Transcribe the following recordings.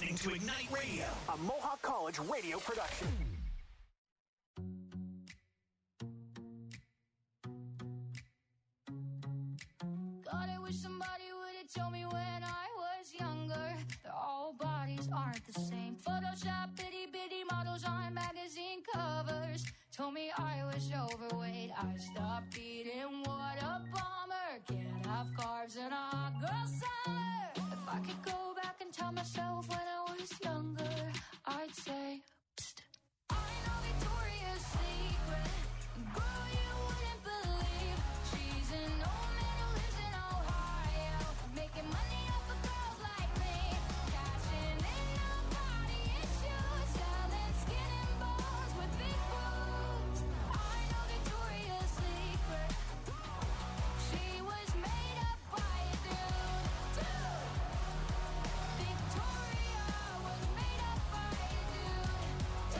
listening to Ignite Radio, a Mohawk College radio production. God, I wish somebody would have told me when I was younger that all bodies aren't the same. Photoshop itty bitty models on magazine covers told me I was overweight. I stopped eating, what a bummer. Can't have carbs in a hot girl summer. If I could go back and tell myself when I was younger, I'd say, psst. I know Victoria's Secret, girl, you wouldn't believe. She's an old man who lives in Ohio, making money off of girls like me, cashing in on body issues, selling skin and bones with big boobs. I know Victoria's Secret. She was made up by a dude. Victoria was made up by a dude.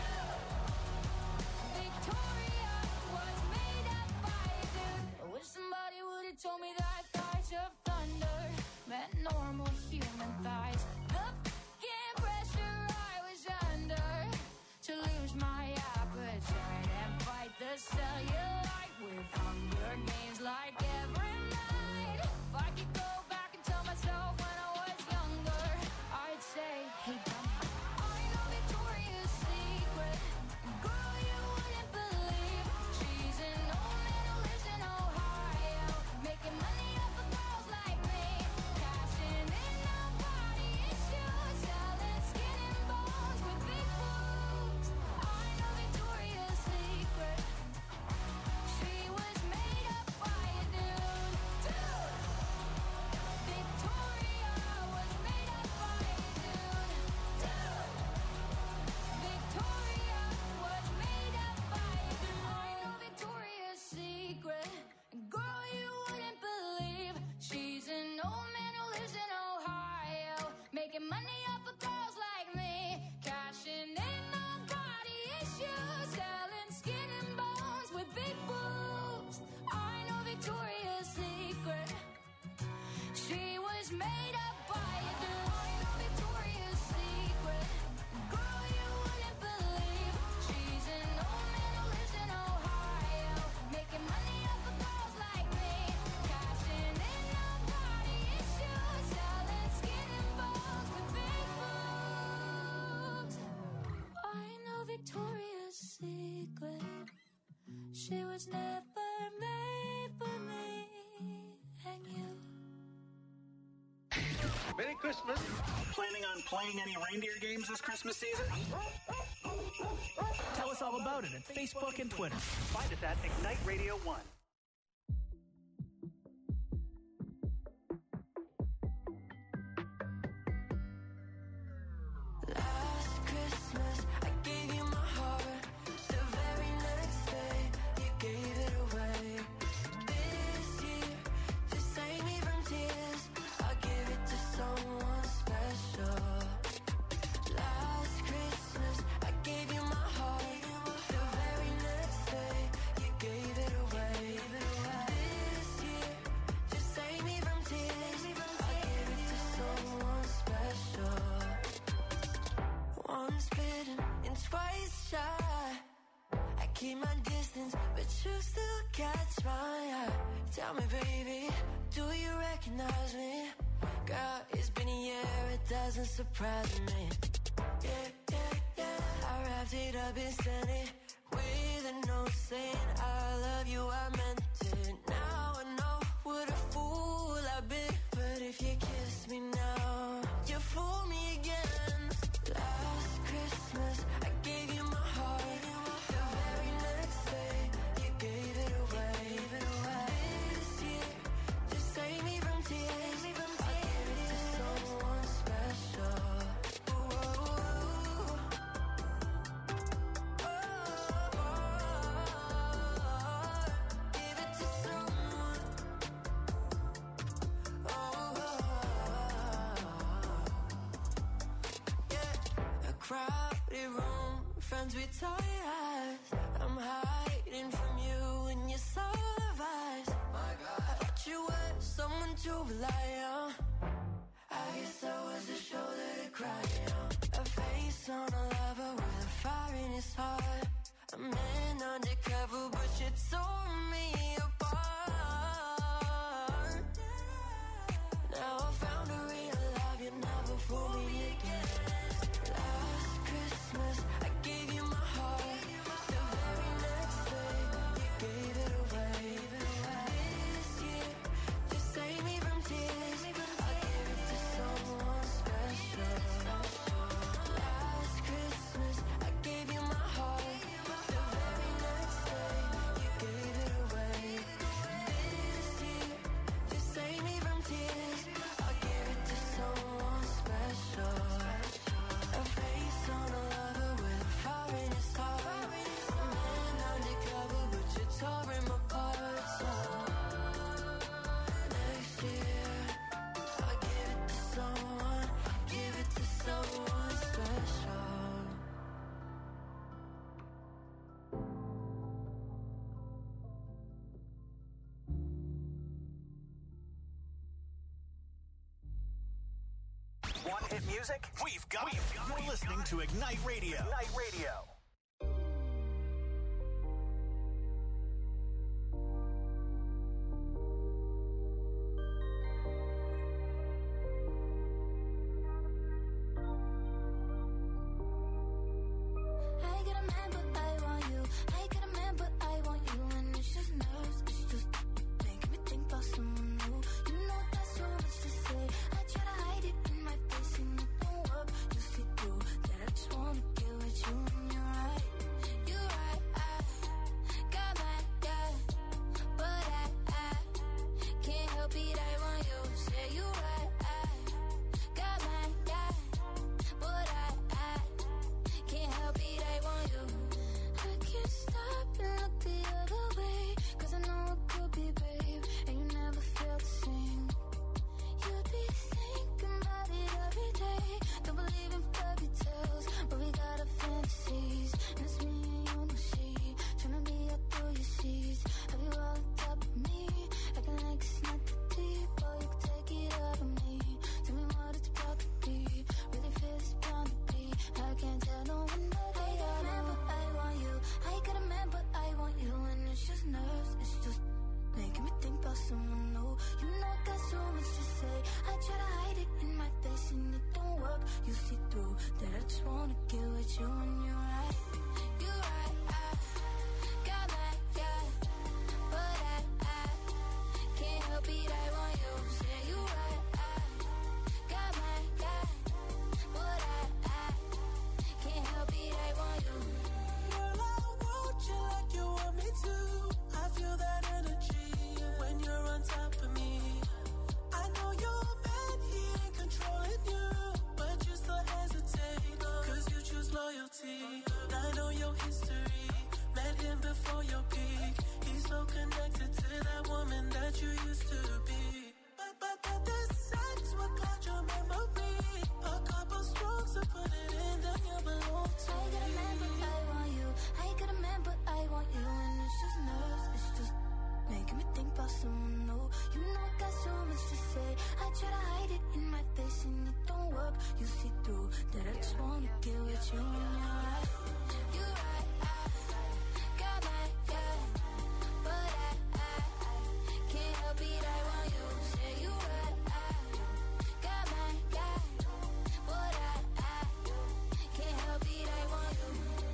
Victoria was made up by a dude. I wish somebody would have told me that thighs of thunder meant normal human thighs. The f***ing pressure I was under to lose my appetite and fight the cellulite with Hunger Games like every night. If I could go back and tell myself when I was younger, I'd say, hey, dummy, I know Victoria's Secret. Girl, you wouldn't believe. She's an old man who lives in Ohio, making money off of girls like me, cashing in on body issues, selling skin and bones with big boobs. I know Victoria's Secret. She was made up by a dude. Victoria was made up by a dude. Victoria was made up by a dude. I know Victoria's Secret. Girl, you wouldn't believe. She's an old man who lives in Ohio, making money off of girls like me, cashing in on body issues, selling skin and bones with big boobs. I know Victoria's Secret. She was made up by a dude. I know Victoria's Secret. Girl, you wouldn't believe. She's an old man who lives in Ohio, making money off of girls like me, cashing in on body issues, selling skin and bones with big boobs. I know Victoria's Secret. She was never made for me and you. Merry Christmas. Planning on playing any reindeer games this Christmas season? Tell us all about it at Facebook and Twitter. Find us at Ignite Radio 1. Last Christmas, I gave you my heart. The very next day, you gave it away. This year, to save me from tears, I'll give it to someone special. Last Christmas, I gave you my heart. The very next day, you gave it away. This year, to save me from tears, I'll give it to someone special. Once bitten and twice shy. I keep my distance, but you still catch my eye. Tell me, baby, do you recognize me? Girl, it's been a year, it doesn't surprise me. Yeah, yeah, yeah. I wrapped it up and sent it with a note saying I love you, I meant it. Now I know what a fool I've been. But if you kiss me now, you fool me again. Last Christmas, I gave you my heart. The very next day, you gave it away. This year, to save me from tears, I'll give it to someone special. Give it to someone. Yeah, a crowded room, friends with tired eyes. I'm hiding from you and your soul of eyes. My God, I thought you were someone to rely on. I guess I was the shoulder to cry on. A face on a lover with a fire in his heart. A man undercover, but you tore me apart. Now I found a real love, you never fool me again. Last Christmas, I gave you my heart. The very next day, you gave it away. This year, to save me from tears, I'll give it to someone special. Last Christmas, I gave you my heart. The very next day, you gave it away. This year, to save me from tears, I'll give it to someone special. A face on a lover with a fire in his heart. A man undercover, but you tore him apart. So next year, I'll give it to someone special. Want hit music? We've got it. You're listening to Ignite Radio. Ignite Radio. I get a man, but I want you. I get a man, but I want you. And it's just nerves, it's just making me think about someone new. You know that's so much to say. I try to hide it in my face and it don't work. You see through that I just wanna get with you and you're right. You're right, I got my guy, but I can't help it, I want you. Say you're right, I got my guy, but I can't help it, I want you. I can't stop and look the other way, 'cause I know it could be, babe, and you never felt the same. You'd be thinking about it every day. Don't believe in fairy tales, but we got our fantasies. And it's me and you, no she, tryna be up through your seas. Have you all on top of me, acting like it's not that deep. Oh, you can take it out of me. Tell me what it's about to be. Really feel it's bound to be. I can't tell no one that I got a man, but I want you. I got a man, but I want you. And it's just nerves, it's just making me think about someone new. You know I got so much to say. I try to hide it in my face and it don't work. You see through that I just wanna get with you and you're right. You're right, I got my guy, but I can't help it, I want you. Say you're right, I got my guy, but I can't help it, I want you. Girl, I want you like you want me to. I feel that energy when you're on top of me. I know your man, he ain't controlling you, but you still hesitate, 'cause you choose loyalty. I know your history, met him before your peak. He's so connected to that woman that you used to be. But the sex will cloud your memory. A couple strokes to put it in, then you belong to I got a man, but I want you. I got a man, but I want you. And it's just nerves, it's just making me think about someone new. You know I got so much to say. I try to hide it in my face and it don't work. You see through that I just wanna get with you and you're right. You're right, I got my guy, but I can't help it, I want you. Say you're right, I got my guy, but I can't help it, I want you.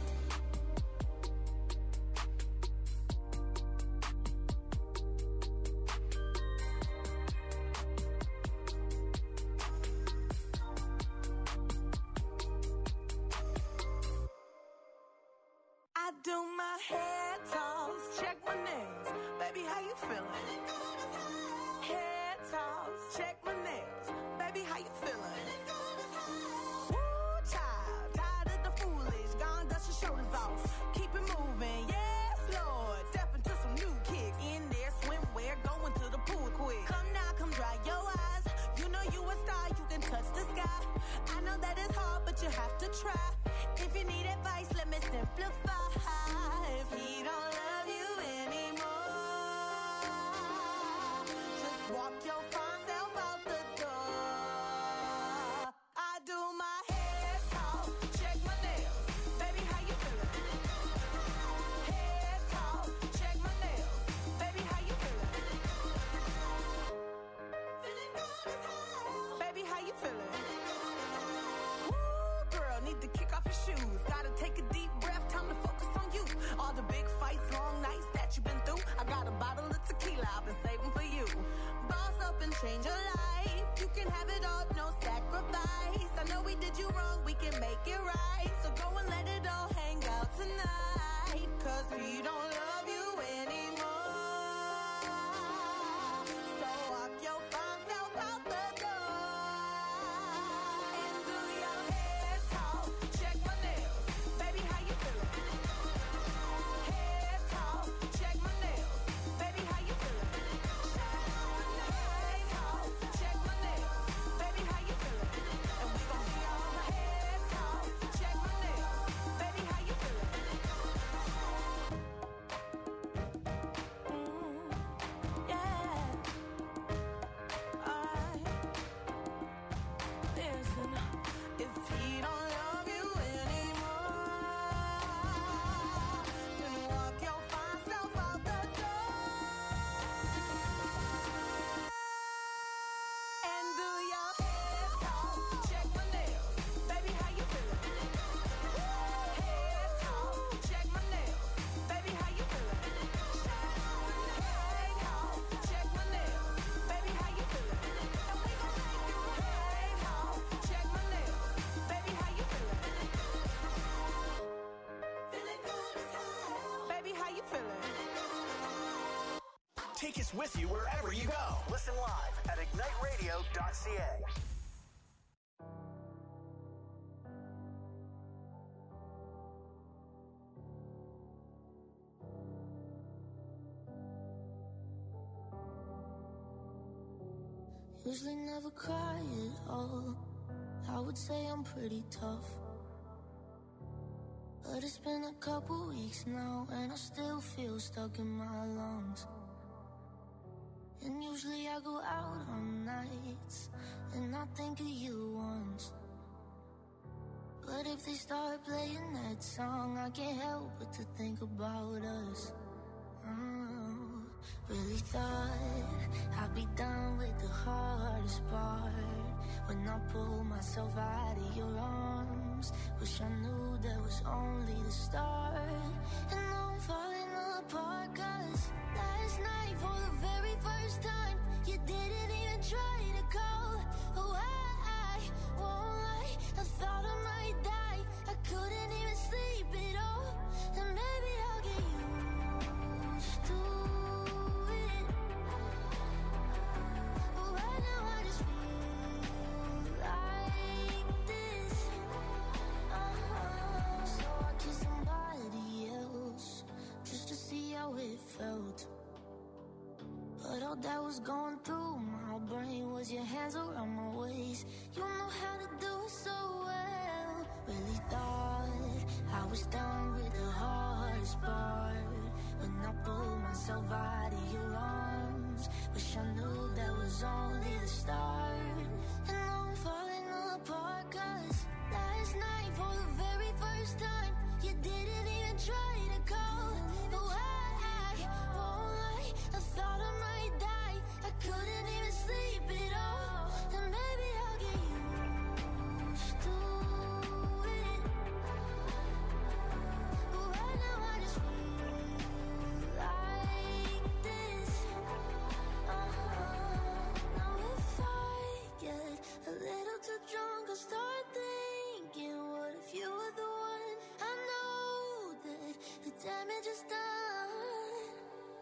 I do my hair toss, check my nails. Baby, how you feeling? Hair toss, check my nails. Baby, how you feeling? Woo, child, tired of the foolish. Gone, dust your shoulders off. Keep it moving, yes, Lord. Step into some new kicks. In there, swimwear, going to the pool quick. Come now, come dry your eyes. You know you a star, you can touch the sky. I know that it's hard, but you have to try. If you need advice, let me simplify. If he don't love you anymore, just walk your fine self out the door. All the big fights, long nights that you've been through. I got a bottle of tequila I've been saving for you. Boss up and change your life. You can have it all, no sacrifice. I know we did you wrong, we can make it right. So go and let it all hang out tonight. Cause we don't love you anymore. So walk your fine self out the door. And do your hair talk. Check my nails. Baby, how you feeling? Hair talk. Check my nails. Baby, how you feeling? Hair talk. Check my nails. Baby, how you feeling? And we gon' be on hair talk. Check my nails. Baby, how you feeling? Yeah. Alright. Listen, if he don't love you anymore, then walk your fine self out the door. And do your hair talk. Check my nails. Baby, how you feeling? Hair talk. Check my nails. Baby, how you feeling? Hair talk. Check my nails. Baby, how you feeling? And we gon' make you hair talk. Check my nails. Baby, how you feeling? Feeling good as hell. Baby, how you feeling? Take us with you wherever you go. Listen live at igniteradio.ca. Usually never cry at all. I would say I'm pretty tough. But it's been a couple weeks now, and I still feel stuck in my lungs. And usually I go out on nights, and I think of you once. But if they start playing that song, I can't help but to think about us. Oh, really thought I'd be done with the hardest part. When I pull myself out of your arms, wish I knew that was only the start. And now I'm falling apart, cause last night for the very first time, you didn't even try to call. Oh, I won't lie, I thought I might die. I couldn't even sleep at all. And maybe I'll get used to it. But right now I just feel like this. So I kissed somebody else just to see how it felt. But all that was going through my brain was your hands around my waist. You know how to do it so well. Really thought I was done with the hardest part. When I pulled myself out of your arms, wish I knew that was only the start. And now I'm falling apart, cause last night for the very first time, you didn't even try to call. Oh, I won't lie, I thought I might die. I couldn't even sleep at all. And maybe I'll get used to it. But right now I just feel like this. Now if I get a little too drunk, I'll start thinking, what if you were the one? I know that the damage is done.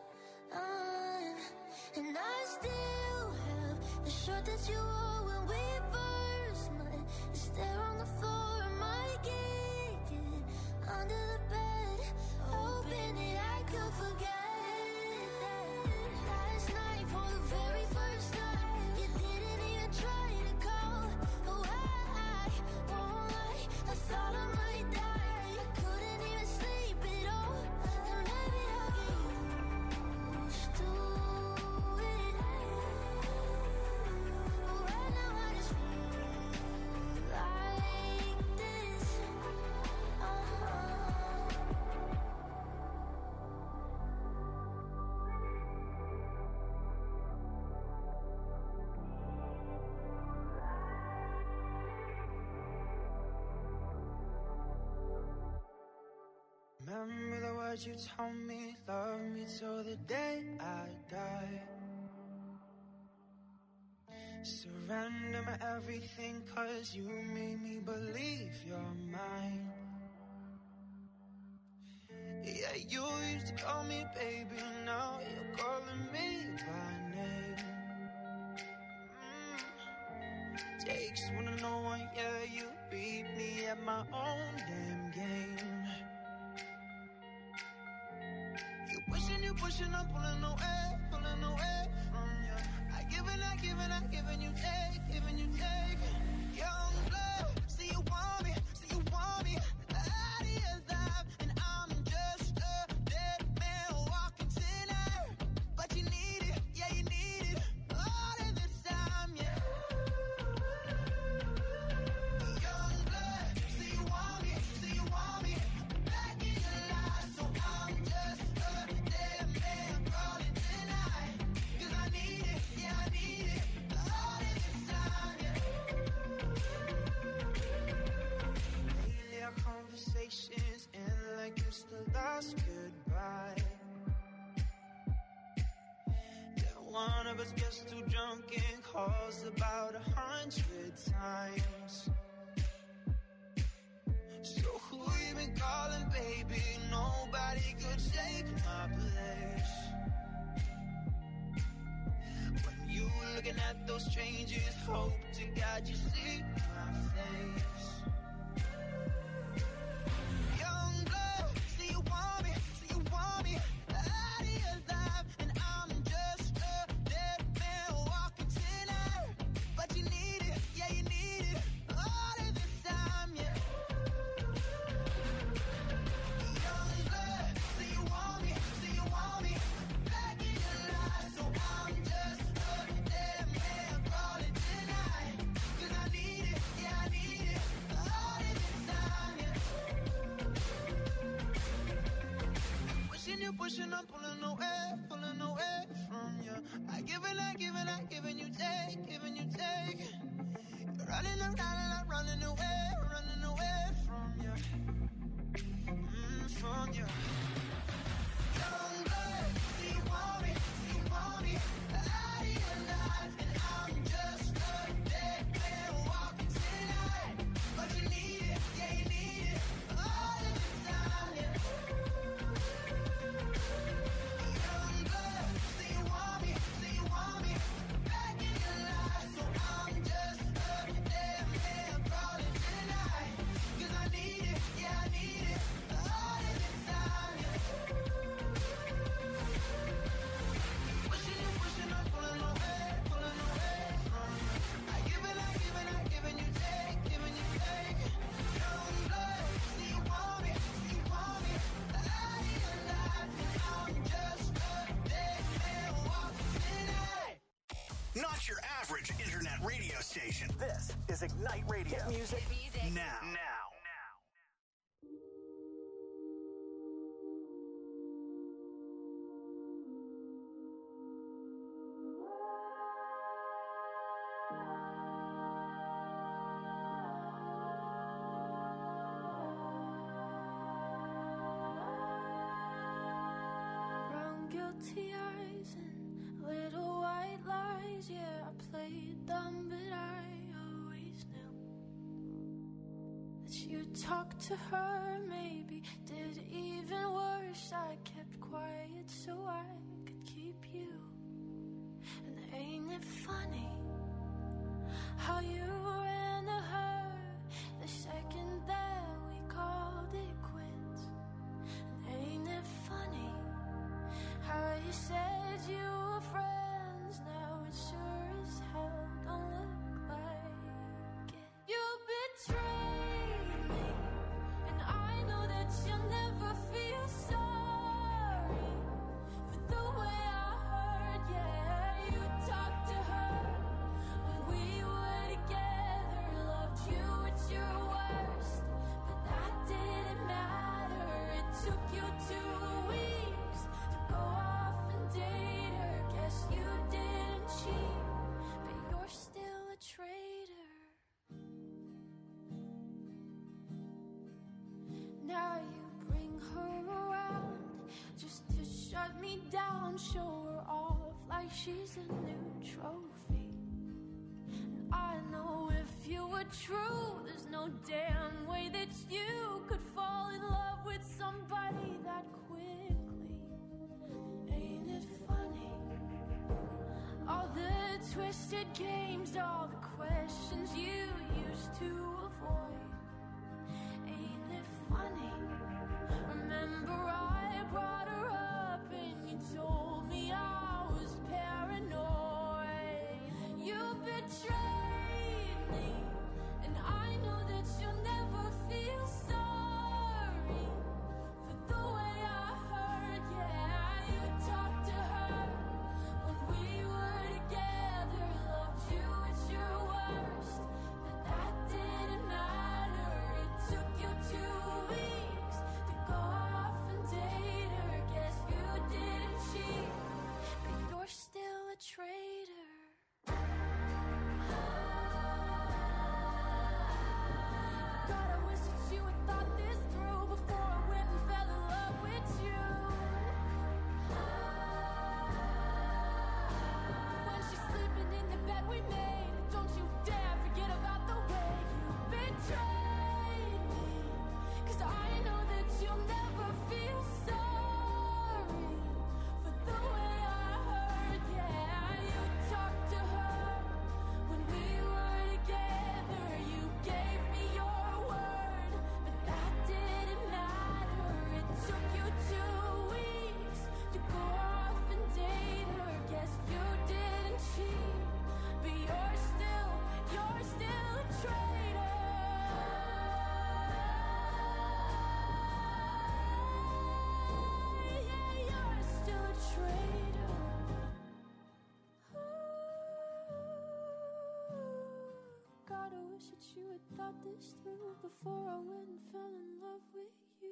And I still have the shirt that you wore when we first met. It's there on the floor, I might kick it under the bed, hoping that I could forget that last night for the very first time, you didn't even try to call. Oh, I won't lie, I thought I might die. I couldn't even sleep at all. And maybe I'll get used to it. But right now Remember the words you told me, love me till the day I die. Surrender my everything, cause you made me believe you're mine. Yeah, you used to call me baby, now you're calling me by name. Takes one to know one, yeah, you beat me at my own damn game. You pushing, I'm pulling away from you. I giving you take. Young blood, see you want me, out of your life, and I'm just a dead man walking tonight. But you need it, yeah, you need it, all of this time, yeah. Young blood, see you want me, back in your life, so I'm just a dead man calling tonight. 'Cause I need it, yeah, I need it, all of this time, yeah. Lately our conversations end like it's the last goodbye. Yeah, one of us gets too drunk and calls about 100 times. So who you been calling, baby? Nobody could take my place. When you looking at those strangers, hope to God you see my face. Young blood, see you want me, out of your life, and I'm just a dead man walking tonight. But you need it, yeah, you need it, all of this time, yeah. Young blood, see you want me, back in your life, so I'm just a dead man calling tonight. 'Cause I need it, yeah, I need it, all of this time, yeah. Pushing, I'm pulling away from you. I giving you take. You're running away from you. From you. Young blood, see you want me, out of your life, and I'm just a dead man walking tonight. But you need it, yeah, you need it, all of this time, yeah. Young blood, see you want me, back in your life, so I'm just a dead man calling tonight. 'Cause I need it, yeah, I need it, all of this time, yeah. Pushing, I'm pulling away from you. I giving you take. Young blood, see you want me, out of your life, and I'm just a dead man walking tonight. Not your average internet radio station. This is Ignite Radio. Music Now. Brown guilty eyes and little white lies. Yeah, I played dumb, but I always knew that you talked to her. Maybe did even worse. I kept quiet so I could keep you. And ain't it funny how you ran to her the second that we called it quits? And ain't it funny how you said you were friends? Now it sure as hell don't look like it. You betrayed me, and I know that you'll never feel sorry for the way I hurt. Yeah, you talked to her when we were together, loved you at your worst, but that didn't matter. It took you 2 weeks to go off and date her. shut me down, show her off like she's a new trophy. And I know if you were true, there's no damn way that you could fall in love with somebody that quickly. Ain't it funny? All the twisted games, all the questions you used to avoid. Ain't it funny? Remember I brought her up and you told me I was paranoid. You betrayed me, and I know that you'll never feel sorry for the way I hurt. Yeah, you talked to her when we were together, loved you at your worst, but that didn't matter. It took you 2 weeks to go off and date her. Guess you didn't cheat, but you're still a traitor. God, I wish that you had thought this through before I went and fell in love with you. When she's sleeping in the bed we made, don't you dare forget about the way you betrayed me. 'Cause I know that you'll never feel sorry for the way I hurt. Yeah, you talked to her when we were together. You gave me your word, but that didn't matter. It took you 2 weeks to go off and date her. Guess you didn't cheat, but you're still a traitor. Yeah, you're still a traitor. God, I wish that you had thought this through before I went and fell in love with you.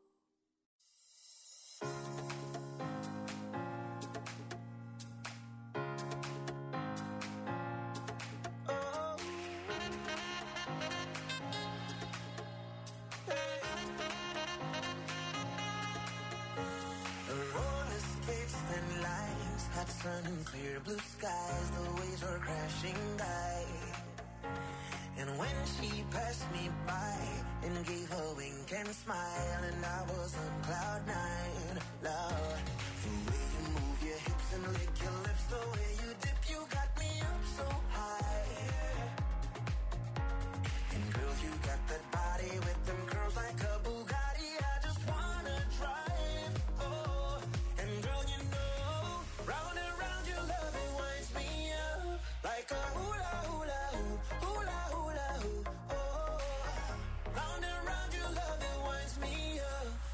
Roller skates, thin lines, hot sun and clear blue skies. The waves were crashing by. And when she passed me by and gave a wink and smile, and I was on cloud nine, Lord, the way you move your hips and lick your lips, the way you dip, you got me up so high. And girl, you got that body with them curls like a Bugatti. I just wanna drive, oh. And girl, you know, round and round your love, it winds me up like a hula hula hoop, hula hula hoop, oh. Round and round your love, it winds me up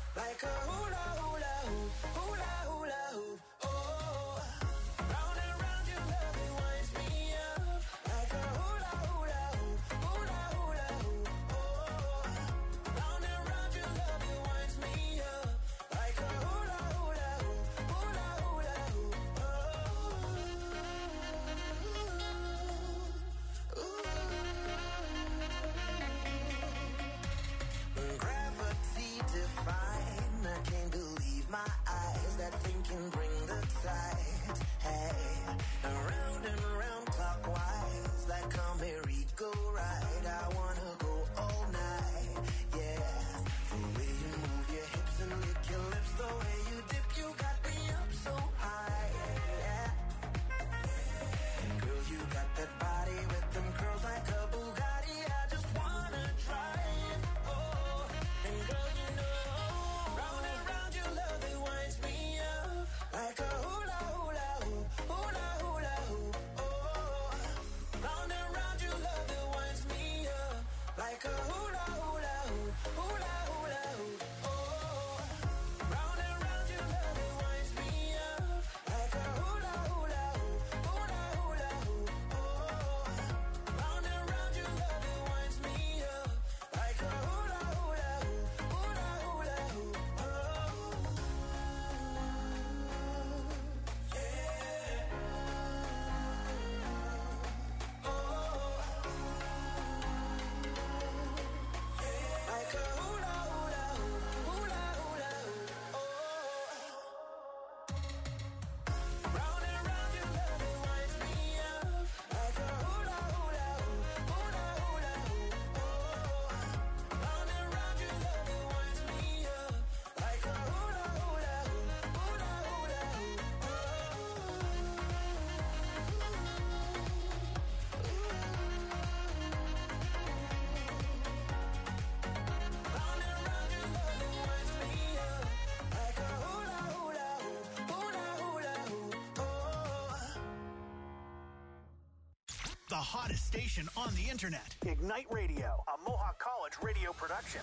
the hottest station on the internet. Ignite Radio, a Mohawk College radio production.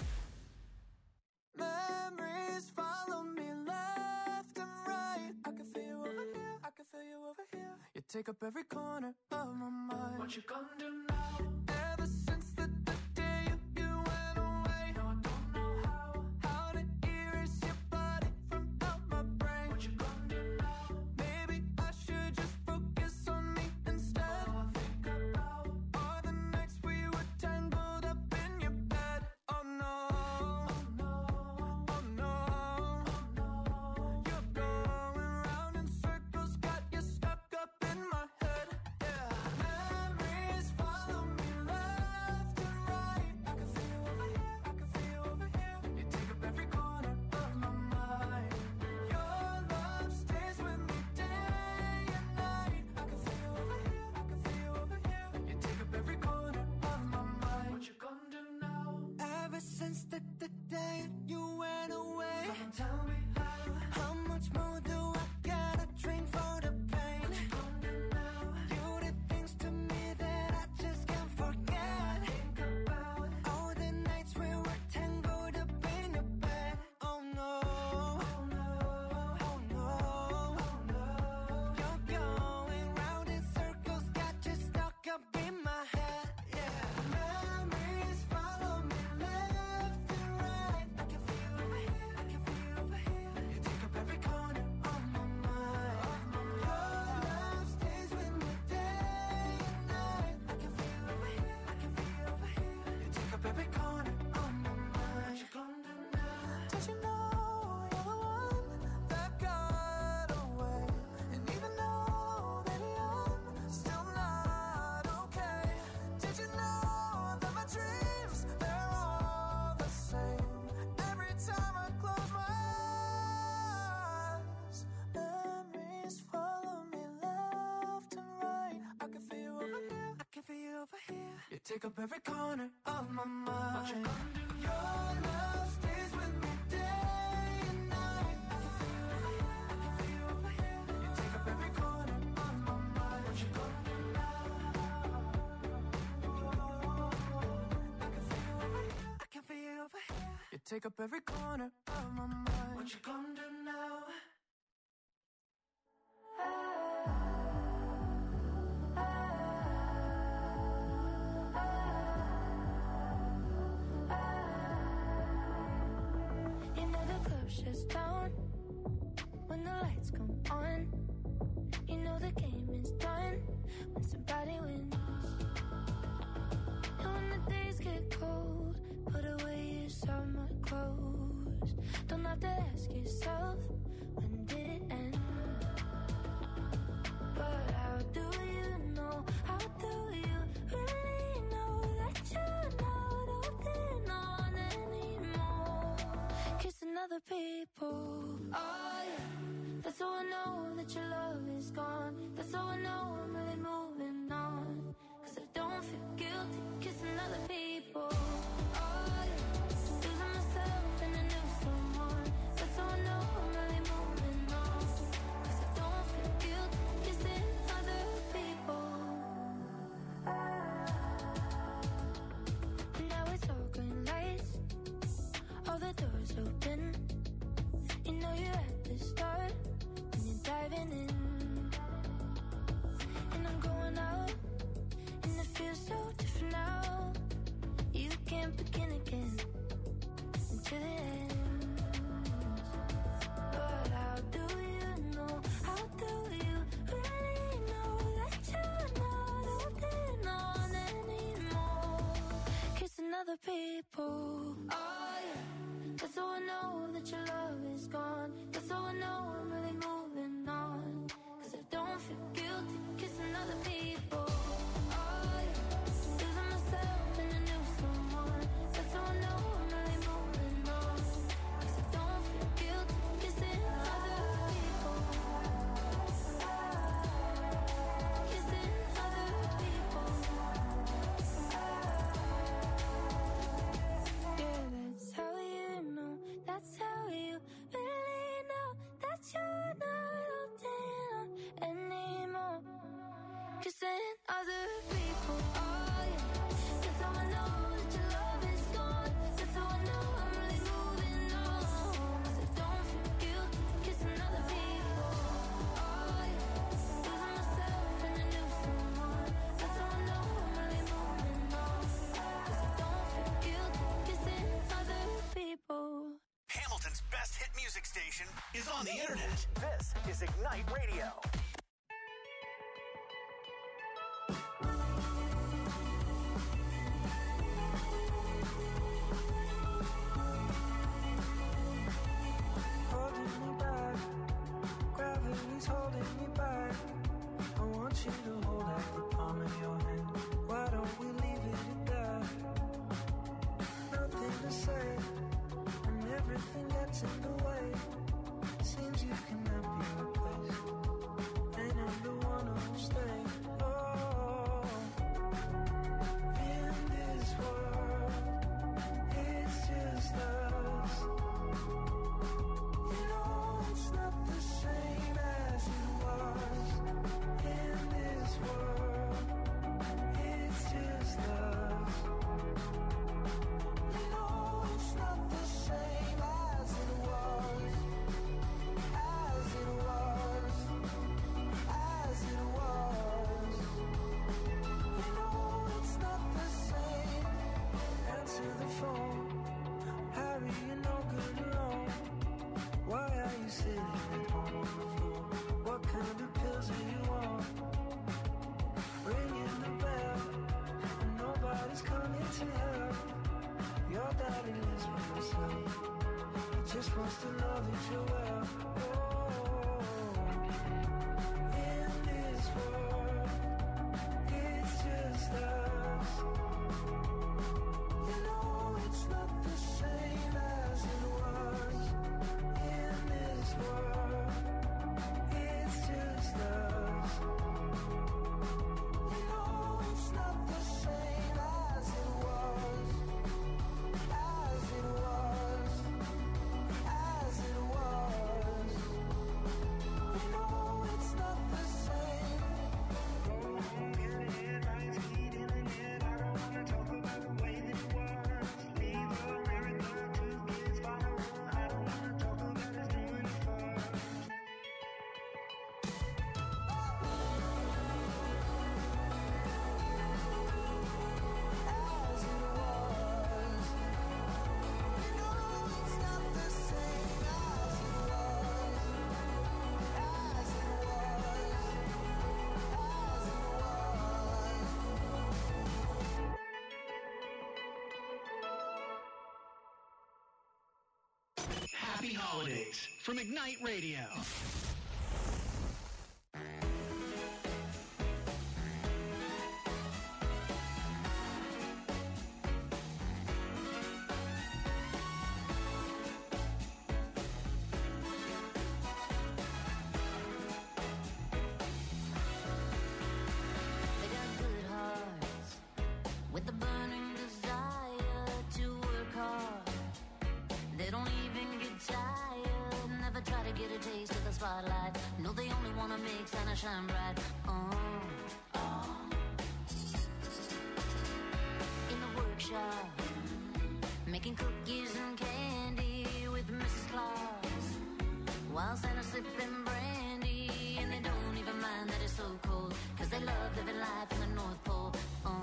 Memories follow me left and right. I can feel you over here, I can feel you over here. You take up every corner of my mind. What you gonna do now? Ever since the day you went away, no, I don't know how to erase your body from out my brain. What you gonna do now? Maybe I should just focus on me instead. All I think about are the nights we were tangled up in your bed. Oh no. Since the day you went away, so tell me how much more do I gotta drink for the pain? You did things to me that I just can't forget. Think about all the nights we were tangled up in your bed. Oh no, oh no, oh no, oh no. You're going round in circles, got you stuck up in my head. Yeah, memories follow me. You take up every corner of my mind. Your love stays with me day and night. I can feel you over here. You take up every corner of my mind. What you gonna do now? I can feel you over here. You take up every corner of my mind. What you gonna do now? Shuts down when the lights come on. You know the game is done when somebody wins. And when the days get cold, put away your summer clothes. Don't have to ask yourself, when did it end? But how do you know? How do you really know that you're not holding on anymore? Kissing other people. Oh yeah, that's how I know that your love is gone. That's how I know I'm really moving on. Cause I don't feel guilty kissing other people. Oh yeah, losing myself in a new someone. That's how I know I'm really moving on. Cause I don't feel guilty kissing other people. And now it's all green lights, all the doors open. You know you're at the start when you're diving in. And I'm going out, and it feels so different now. You can't begin again until the end. But how do you know? How do you really know that you're not holding on anymore? Kissing other people. Oh yeah, that's how I know that your love is gone. That's how I know I'm really moving on. Cause I don't feel guilty kissing other people. Oh yeah, losing myself in a new someone. That's how I know I'm really moving on. Cause I don't feel guilty kissing other people. Kissing other people. Yeah, that's how you know. That's how you really know that you're not holding on anymore. Kissing other people. Metropolitan's best hit music station is on the internet. This is Ignite Radio. Holding me back, gravity's holding me back. I want you to hold out the palm of your hand. Why don't we leave it at that? Nothing to say, and everything gets in the way. Seems you cannot be replaced, and I'm the one who'll stay. Oh, in this world, it's just us. You know it's not the same as it was. In this world, it's just us. You know it's not the same as it was. As it was. As it was. You know it's not the same. Answer the phone. Harry, you're no good alone. Why are you sitting at home on the floor? What kind of pills are you on? Ringing the bell, and nobody's coming to help. Your daddy lives with himself. He just wants to know that you're well. Oh, in this world, it's just us. You know it's not the same as it was. In this world, it's just us. You know it's not the same as it was. As it was. As it was. You know it's not the same. Headlights heating in it. I don't wanna talk about the way that it was. Leave America, 2 kids follow. I don't wanna talk about us doing it first. As it was. You know it's not the same as it was. As it was. As it was. Happy holidays from Ignite Radio. They got good hearts with a burning desire to work hard. They don't even get tired, never try to get a taste of the spotlight. No, they only wanna make Santa shine bright. In the workshop, making cookies and candy with Mrs. Claus, while Santa's sipping brandy, and they don't even mind that it's so cold, 'cause they love living life in the North Pole.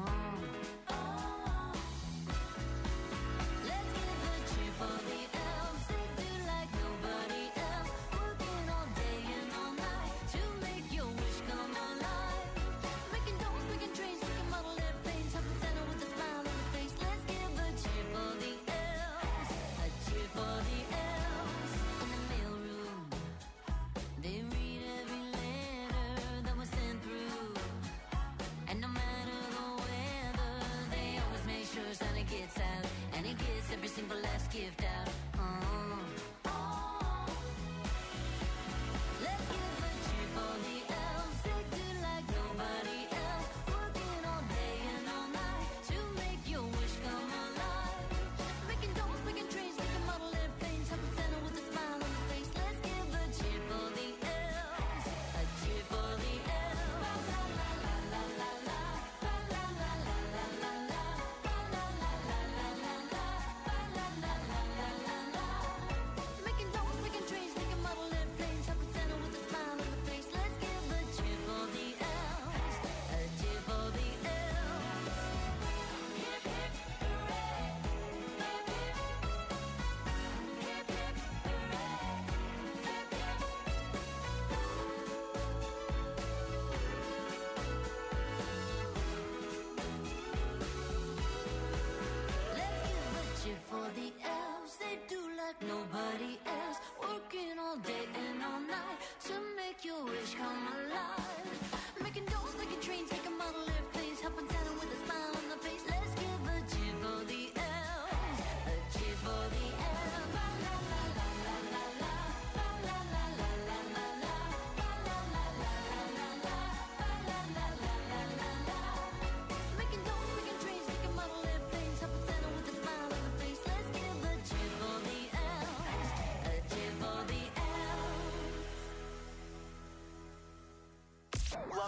Let's give a cheer for the elves. They do like nobody else, working all day and all night to make your wish come alive. Making dolls, making trains, making model airplanes, helping Santa with a smile on his face. Let's give a cheer for the elves.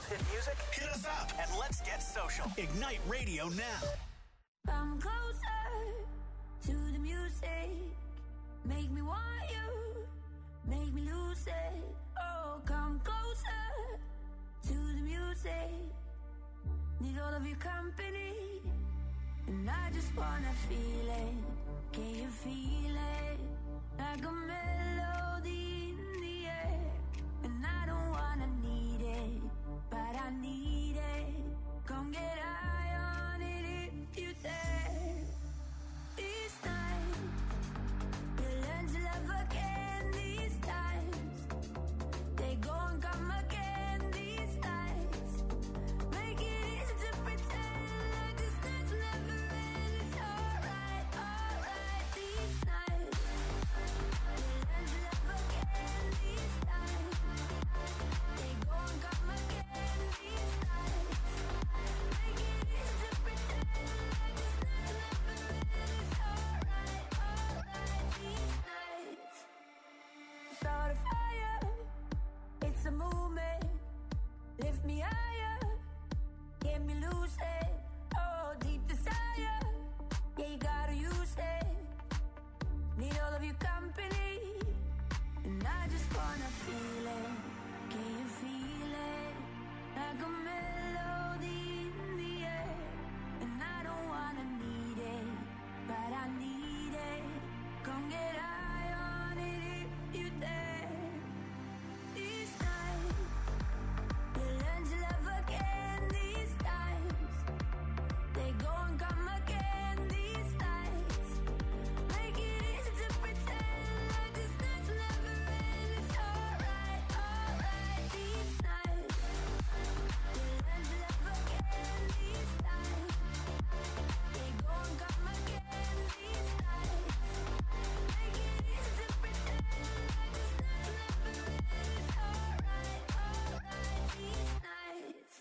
love hit music? Hit us up And let's get social. Ignite Radio now. Come closer to the music. Make me want you. Make me lose it. Oh, come closer to the music. Need all of your company. And I just wanna feel it. Can you feel it? Like a melody in the air. And I don't wanna need it, but I need it. Come get high on it if you dare. These nights, you'll learn to love again. These times, they go and come again. These nights, make it easy to pretend like this night's never end. It's alright, alright. These nights, you'll learn to love again. These times, they go and come again. These nights, make it easy to pretend like this night's never end. It's alright, alright. These nights, start a fire. It's a movement. Lift me higher. Get me loose it. Oh, deep desire. Yeah, you gotta use it. Need all of your company. And I just wanna feel it. Can you feel it? Like a melody in the air. And I don't wanna need it, but I need it. Come get high on it if you dare. These nights, you'll learn to love again. These times, they go and come again. These nights, make it easy to pretend like this night's never end. It's alright, alright. These nights, you'll learn to love again. These times, they go and come again. These nights, make it easy to pretend like this night's never end. It's alright, alright. These nights.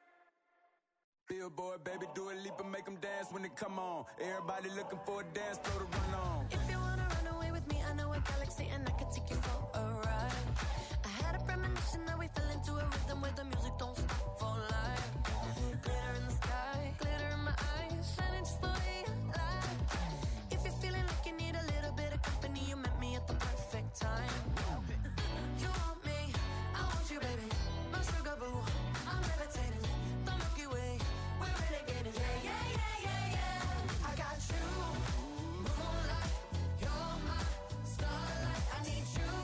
Billboard, baby, do a leap and make them dance when they come on. Everybody looking for a dance floor to run on. If you wanna run away with me, I know a galaxy and I can take you for a ride. I had a premonition that we fell into a rhythm where the music don't stop for life. Glitter in the sky, glitter in my eyes, shining just the way I like. If you're feeling like you need a little bit of company, you met me at the perfect time. You want me, I want you, baby. My sugar boo, I'm levitating. The Milky Way, we're renegading. Yeah, yeah, yeah, yeah, yeah. I got you, moonlight. You're my starlight. I need you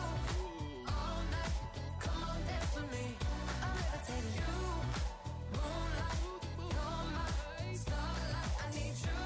all night. Come on, dance with me. I'm levitating. You, moonlight. You're my starlight. I need you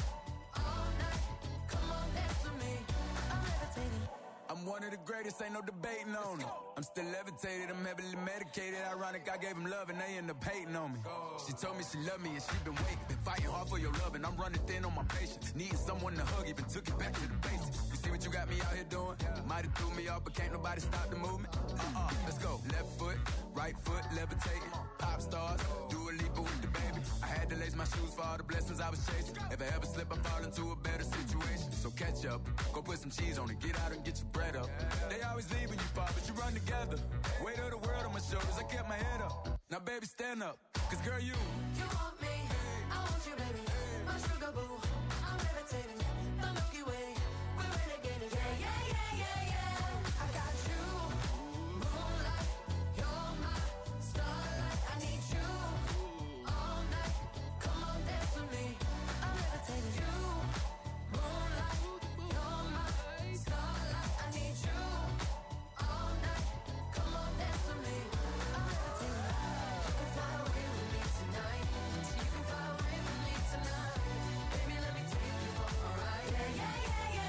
all night. Come on, dance with me. I'm levitating. I'm one of the greatest, ain't no debating on it. I'm still levitated, I'm heavily medicated. Ironic, I gave them love and they end up hating on me. She told me she loved me and she been waiting. Been fighting hard for your love and I'm running thin on my patience. Needing someone to hug, even took it back to the basics. You see what you got me out here doing? Might have threw me off, but can't nobody stop the movement. Let's go. Left foot, right foot, levitating. Pop stars, do a leap with the baby. I had to lace my shoes for all the blessings I was chasing. If I ever slip, I fall into a better situation. So catch up, go put some cheese on it, get out and get your bread up. They always leaving you far, but you run together. Weight of the world on my shoulders, I kept my head up. Now baby, stand up, cause girl, you want me, I want you, baby. My sugar boo, I'm levitating. The Milky Way, we're renegading. Yeah, yeah, yeah, yeah, yeah. I got you, moonlight. You're my starlight. I need you all night. Come on, dance with me. I'm levitating. You, moonlight. You're my starlight. I need you all night. Come on, dance with me. I'm levitating. You can fly away with me tonight. So you can fly away with me tonight. Baby, let me take you for a ride. Yeah, yeah, yeah, yeah.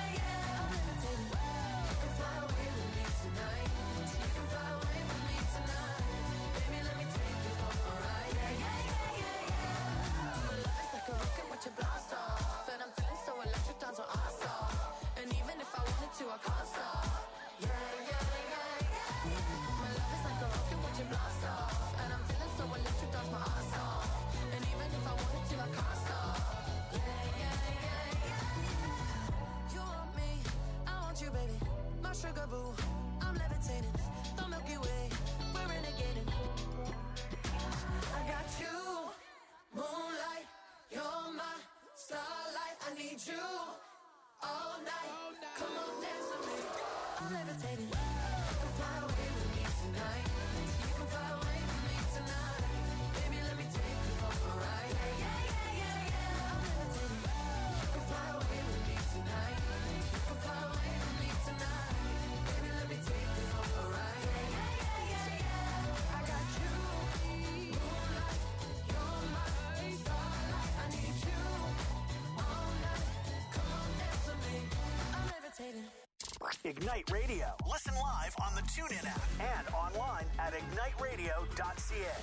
I'm levitating. You can fly away with me tonight. You can fly away with me tonight. Baby, let me take you for a ride. Yeah, yeah, yeah, yeah, yeah. I'm levitating. You can fly away with me tonight. You can fly away with me tonight. Baby, let me take you for a ride. Yeah, yeah, yeah, yeah, yeah. I got you, moonlight. You're my starlight. I need you all night. Come on, dance with me. I'm levitating. Ignite Radio. Listen live on the TuneIn app and online at igniteradio.ca.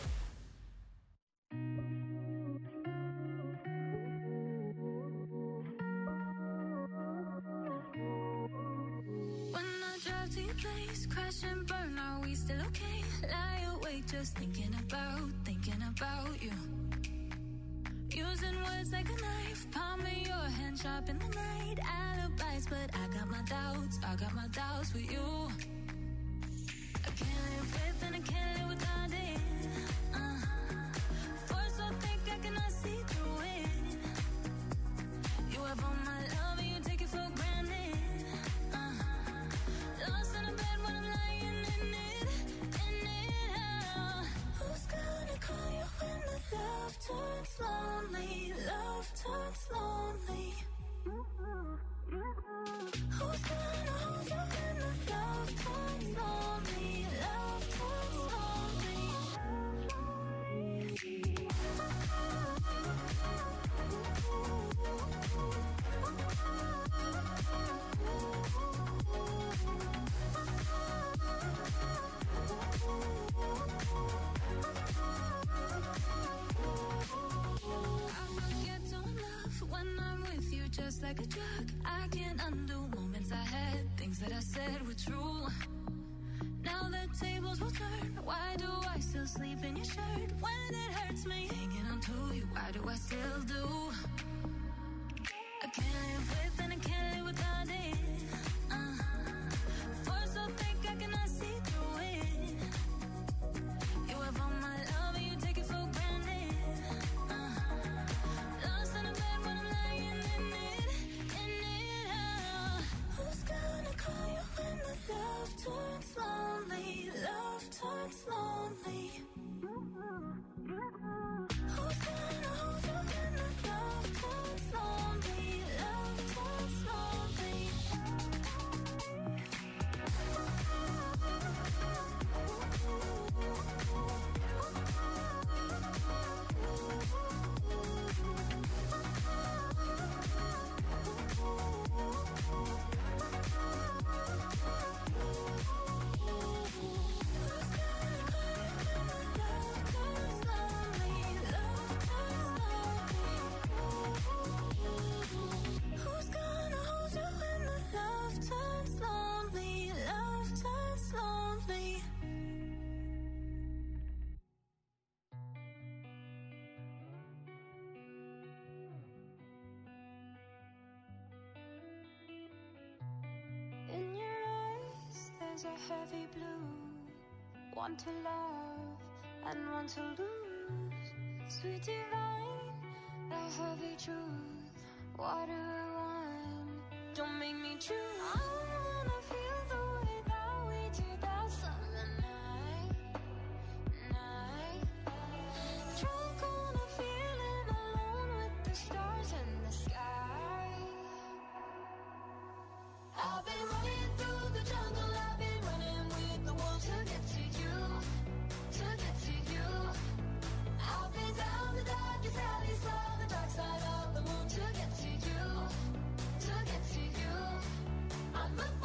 When I drive to your place, crash and burn, are we still okay? Lie awake just thinking about you. Using words like a knife, palm in your hand, sharp in the night. Alibis, but I got my doubts with you. I can't live with and I can't live without it. Force so thick I cannot see through it. You have all my love and you take it for granted. Lost in a bed when I'm lying in it. Who's gonna call you when the love turns lonely? Love turns lonely. Who's gonna hold you when the love turns lonely? Love turns lonely. I forget to love when I'm with you, just like a drug. I can't undo moments I had, things that I said were true. Now the tables will turn. Why do I still sleep in your shirt when it hurts me? Hanging on to you, why do I still do? I can't live with and I can't live without it. Force so thick I cannot see through it. You have all my love and you take it for granted. Lost in a bed when I'm lying in it. Who's gonna call you when the love turns lonely? Love turns lonely. Who's gonna hold you when the love turns lonely? Love turns lonely. Who's gonna hold you when the love turns lonely? Love turns lonely. In your eyes, there's a heavy blue. One to love and one to lose. Sweet divine, the heavy truth. Water or wine, don't make me choose. I wanna feel the way that we did that summer night. Drunk on a feeling, alone with the stars in the sky. I've been running through the jungle, I've been running with the wolves to get to you, to get to you. I've been down the darkest alley, saw the dark side of the moon to get to you, to get to you. I'm a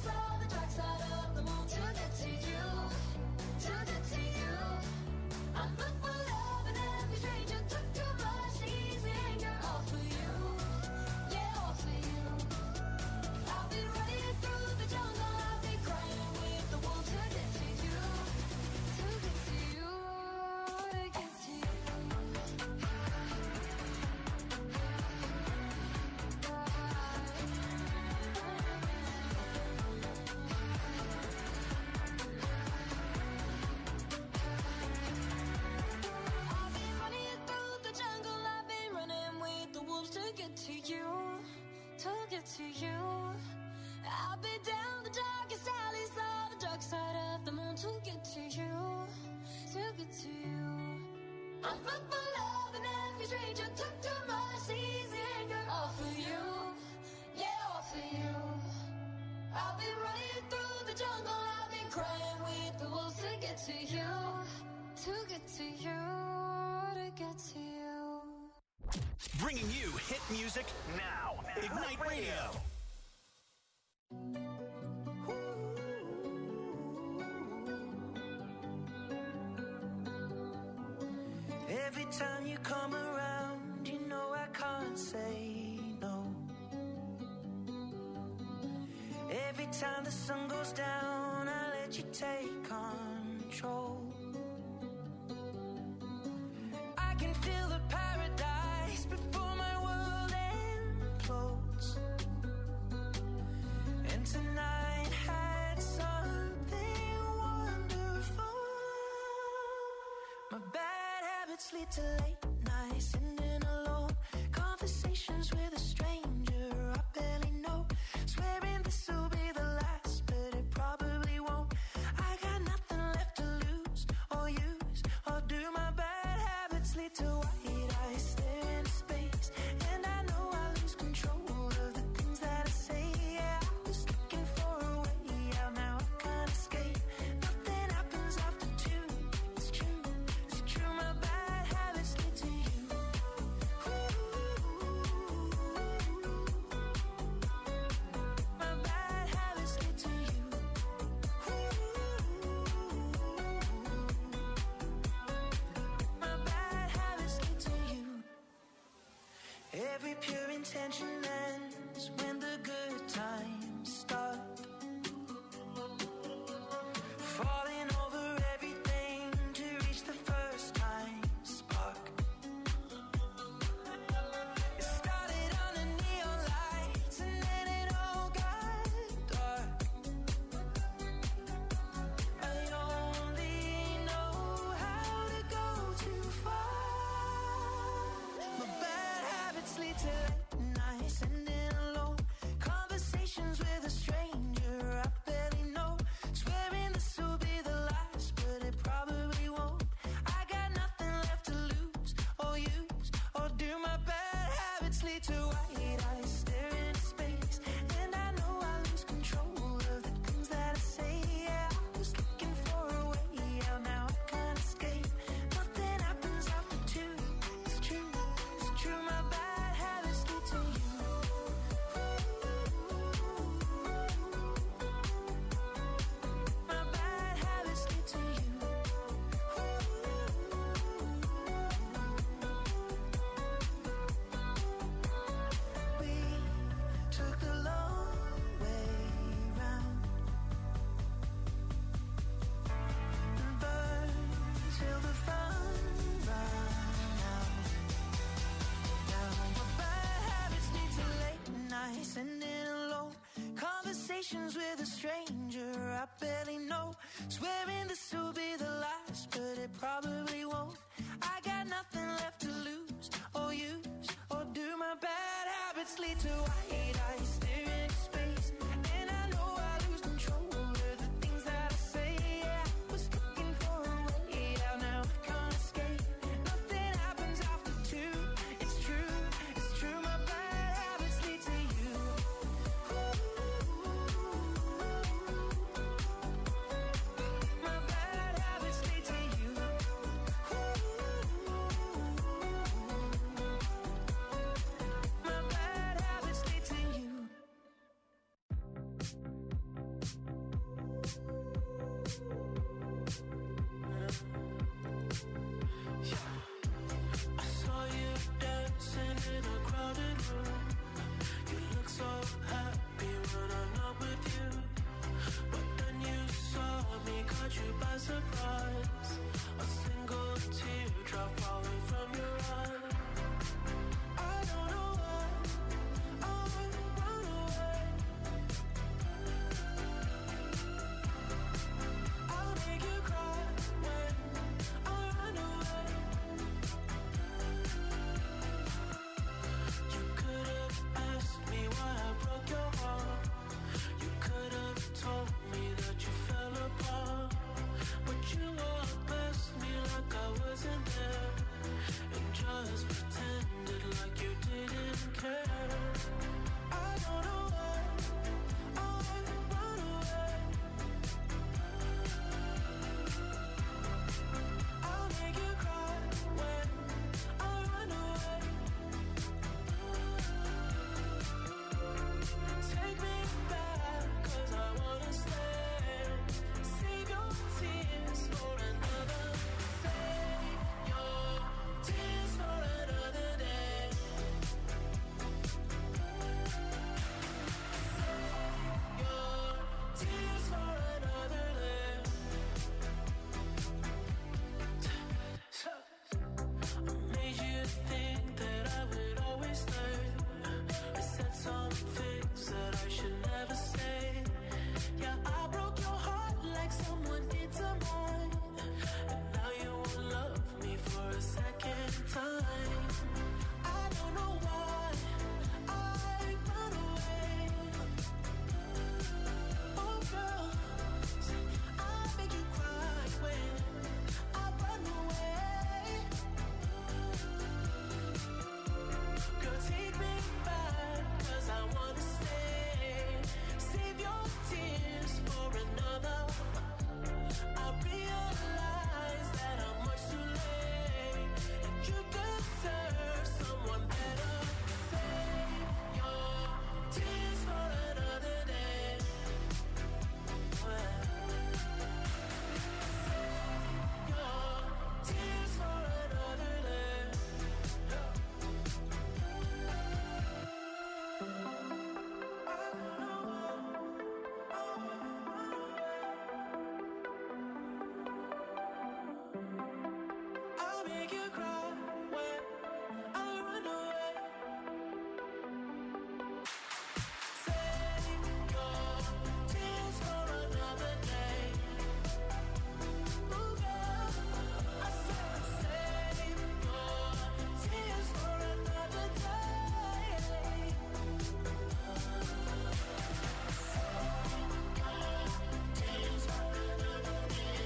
saw the dark side of the moon to get to you, to get to you. I looked for love and every stranger took too much easy anger all for you, yeah, all for you. I've been running through the jungle, I've been crying with the wolves to get to you, to get to you, to get to you. I've been running through the jungle, I've been running with the wolves to get to you, to get to you. I've been down the darkest alleys, saw the dark side of the moon to get to you, to get to you. I looked for love and every stranger took too much easy anger all for you, yeah, all for you. I've been running through the jungle, I've been crying with the wolves to get to you, to get to you, to get to you. Bringing you hit music now. Ignite Radio. Every time you come around, you know I can't say no. Every time the sun goes down, I let you take control. I can feel the paradise before my world implodes. And tonight had something wonderful. My bad habits lead to late nights, sitting alone. Conversations with a stranger I barely know. Swearing this will be the last, but it probably won't. I got nothing left to lose or use or do. My bad habits lead to white eyes, stare into space, and I know I lose control of the things that I say. Yeah, I was looking for a way out, now I can't escape. Nothing happens after two. It's true, it's true. My bad habits lead to you. My bad habits lead to you. My bad habits lead to you. Every pure intention ends when the good times start. Falling over everything to reach the first time spark. It started under neon lights and then it all got dark. I only know how to go too far. My bad habits lead to late nights, sitting alone. Conversations with a stranger I barely know. Swearing this will be the last, but it probably won't. I got nothing left to lose or use or do. My bad habits lead to white eyes, stare into space, and I know I lose control of the things that I say. Yeah, I was looking for a way out, now I can't escape. Nothing happens after two. It's true, it's true. My bad habits lead to you. My bad habits lead to you. We took the long way round and burned till the fun ran out. Now my bad habits lead to late nights, sitting alone. Conversations with a stranger I barely know. Swearing this will be the last, but it probably won't. I got nothing left to lose or use or do. My bad habits lead to white eyes, stare into space, and I know I lose control of the things that I say. Yeah, I was looking for a way out, now I can't escape. Nothing happens after two. It's true, it's true. My bad habits lead to you. My bad habits lead to you. My bad habits lead to surprise. A single teardrop falling from your eye. I don't know why I run away. I'll make you cry when I run away. You could have asked me why I broke your heart. You could have told me that you fell apart. But you walked past me like I wasn't there, and just pretended like you didn't care. I don't know why I run away. I'll make you cry when I run away. Take me back, 'cause I wanna stay. Save your tears for another. Save your tears for another day. Save your tears for another day. I made you think that I would always stay. I said some things that I should never say. Yeah, I broke your heart like someone did to mine. And now you won't love me for a second time. I don't know why I run away. Oh girl, I make you cry when I run away. Girl, take me back, 'cause I wanna stay. Save your tears for another. I realize that I'm much too late, and you deserve someone better. Save your tears for another day. Save your tears for another day. I'll make you cry when I run away. Save your tears for another day. Ooh, girl, I said save your tears for another day. Tears for another day.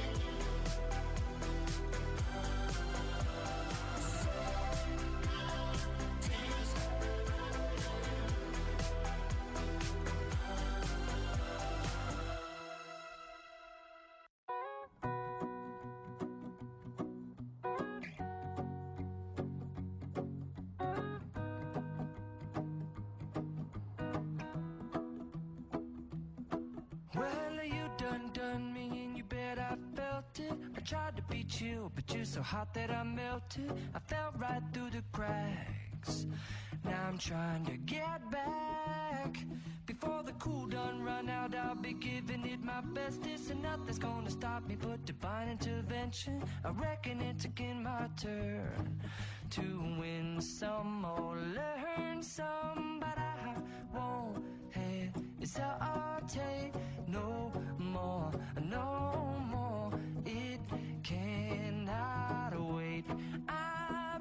Well, you done me and you bet I felt it. I tried to be chill, but you're so hot that I melted. I fell right through the cracks. Now I'm trying to get back. Before the cool done run out, I'll be giving it my bestest, and nothing's gonna stop me but divine intervention. I reckon it's again my turn to win some or learn some, but I won't hesitate no more, no more. It cannot wait. I'm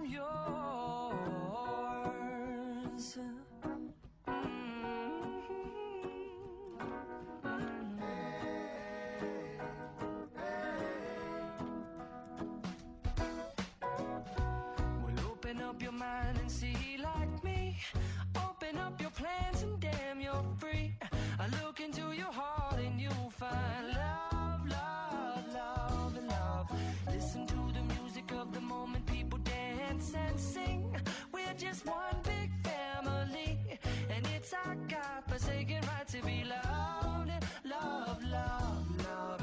yours. Well, open up your mind and see like me. Open up your plans and damn, you're free. I look into your heart and you'll find love, love, love, and love. Listen to the music of the moment, people dance and sing. We're just one big family, and it's our God-forsaken right to be loved. Love, love, love,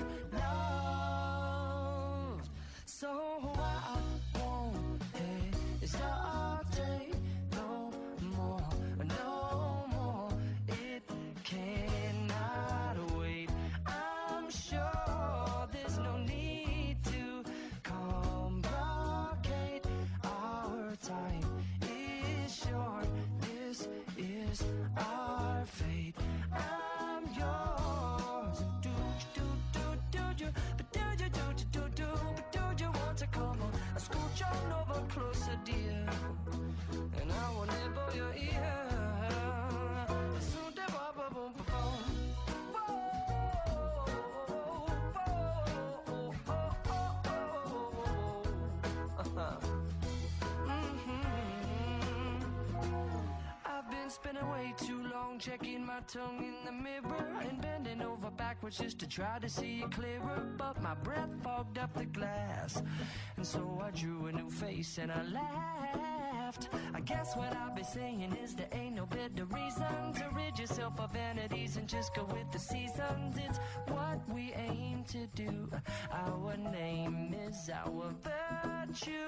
love. So I won't hesitate no more, no more. It cannot wait. I'm sure there's no need drawn over closer, dear, and I will nibble your ear. Spending way too long checking my tongue in the mirror and bending over backwards just to try to see it clearer, but my breath fogged up the glass, and so I drew a new face and I laughed. I guess what I'll be saying is there ain't no better reason to rid yourself of vanities and just go with the seasons. It's what we aim to do. Our name is our virtue.